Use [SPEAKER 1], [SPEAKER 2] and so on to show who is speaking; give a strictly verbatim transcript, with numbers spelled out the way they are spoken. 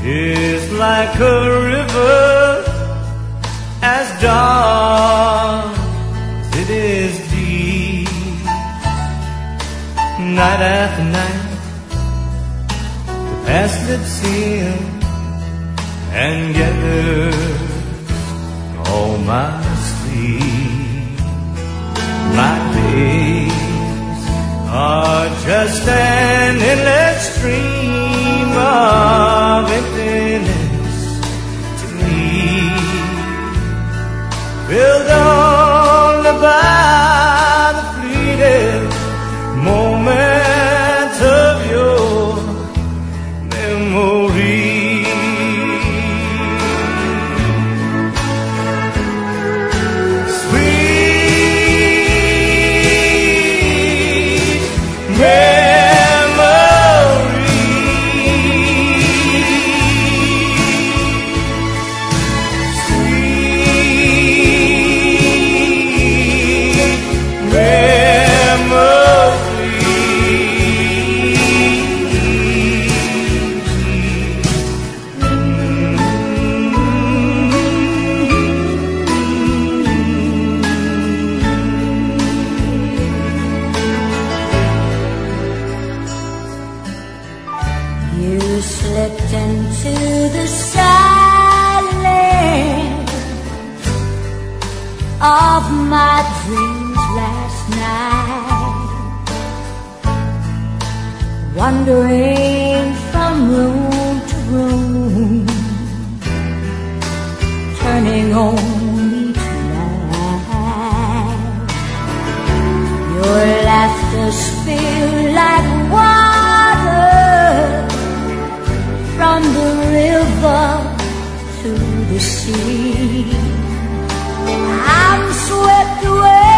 [SPEAKER 1] is like a river, as dark as it is deep. Night after night, the past slips in and gathers all my sleep. My days are just an endless stream of emptiness to me, filled only by the fleeting moments of your memory.
[SPEAKER 2] You slipped into the silence of my dreams last night, wandering from room to room, turning on each light. Your laughter spilled like water from the river to the sea. I'm swept away